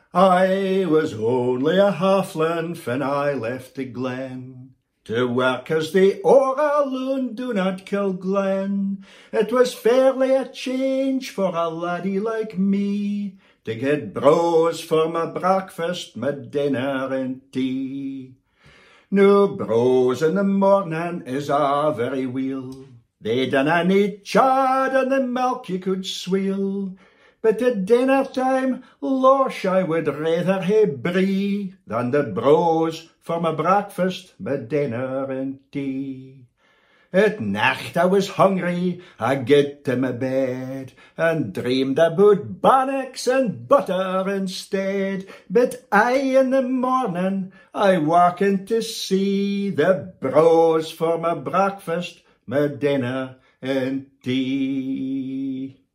I was only a halfling when I left the glen, to work as the ora loon do not kill glen. It was fairly a change for a laddie like me, to get brose for my breakfast, my dinner and tea. Now brose in the morning is a very weel, they dinna need chard and the milk you could swill. But at dinner time, losh, I would rather hae brie than the brose for my breakfast, my dinner and tea. At night I was hungry, I get to my bed, and dreamed about bannocks and butter instead. But aye in the morning I waken to see the brose for my breakfast, my dinner and tea.